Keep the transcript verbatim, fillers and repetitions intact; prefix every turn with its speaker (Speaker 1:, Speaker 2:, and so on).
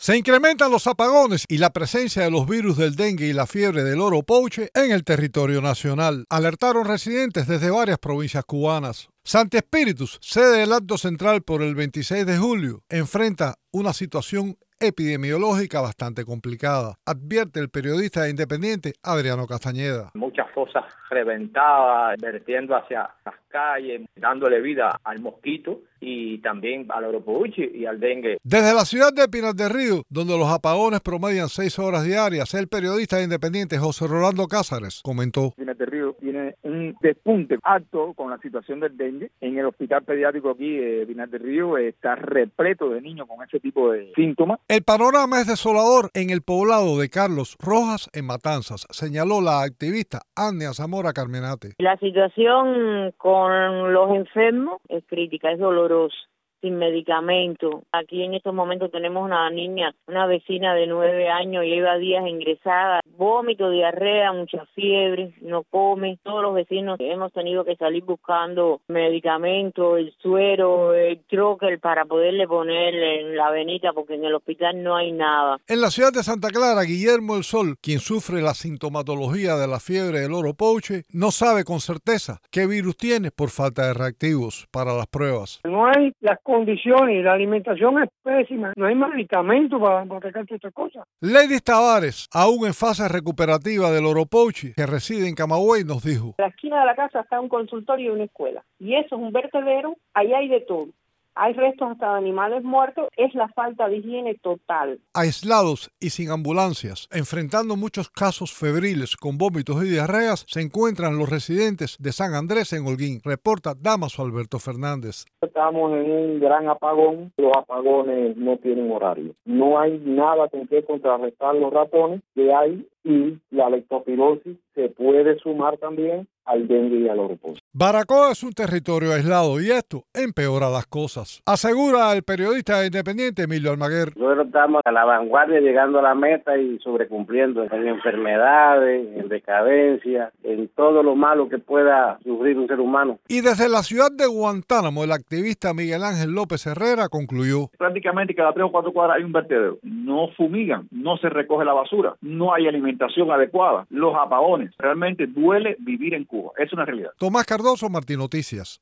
Speaker 1: Se incrementan los apagones y la presencia de los virus del dengue y la fiebre del oropouche en el territorio nacional, alertaron residentes desde varias provincias cubanas. Santi Espíritus, sede del Acto Central por el veintiséis de julio, enfrenta una situación epidemiológica bastante complicada, advierte el periodista independiente Adriano Castañeda.
Speaker 2: Muchas fosas reventadas, vertiendo hacia las calles, dándole vida al mosquito y también al oropouche y al dengue.
Speaker 1: Desde la ciudad de Pinar del Río, donde los apagones promedian seis horas diarias, el periodista independiente José Rolando Cázares comentó.
Speaker 3: Pinar del Río tiene un despunte alto con la situación del dengue. En el hospital pediátrico aquí de Pinar del Río está repleto de niños con ese tipo de síntomas.
Speaker 1: El panorama es desolador en el poblado de Carlos Rojas, en Matanzas, señaló la activista Ania Zamora Carmenate.
Speaker 4: La situación con los enfermos es crítica, es dolorosa, sin medicamento. Aquí en estos momentos tenemos una niña, una vecina de nueve años, lleva días ingresada, vómito, diarrea, mucha fiebre, no come. Todos los vecinos hemos tenido que salir buscando medicamentos, el suero, el troquel para poderle poner en la venita porque en el hospital no hay nada.
Speaker 1: En la ciudad de Santa Clara, Guillermo El Sol, quien sufre la sintomatología de la fiebre del oropouche, no sabe con certeza qué virus tiene por falta de reactivos para las pruebas.
Speaker 5: No hay las condiciones, la alimentación es pésima, no hay medicamento para, para atacar todas estas cosas.
Speaker 1: Lady Tavares, aún en fase recuperativa del oropouche, que reside en Camagüey, nos dijo.
Speaker 6: En la esquina de la casa está un consultorio y una escuela, y eso es un vertedero, ahí hay de todo. Hay restos hasta de animales muertos, es la falta de higiene total.
Speaker 1: Aislados y sin ambulancias, enfrentando muchos casos febriles con vómitos y diarreas, se encuentran los residentes de San Andrés en Holguín, reporta Damaso Alberto Fernández.
Speaker 3: Estamos en un gran apagón, los apagones no tienen horario. No hay nada con que contrarrestar los ratones que hay y la leptospirosis se puede sumar también al dengue y al oropouche.
Speaker 1: Baracoa es un territorio aislado y esto empeora las cosas, asegura el periodista independiente Emilio Almaguer.
Speaker 7: Nosotros estamos a la vanguardia llegando a la meta y sobrecumpliendo en enfermedades, en decadencia, en todo lo malo que pueda sufrir un ser humano.
Speaker 1: Y desde la ciudad de Guantánamo, el activista Miguel Ángel López Herrera concluyó.
Speaker 2: Prácticamente cada tres o cuatro cuadras hay un vertedero. No fumigan, no se recoge la basura, no hay alimentación adecuada, los apagones. Realmente duele vivir en Cuba, es una realidad.
Speaker 1: Tomás Cardoso, Martín Noticias.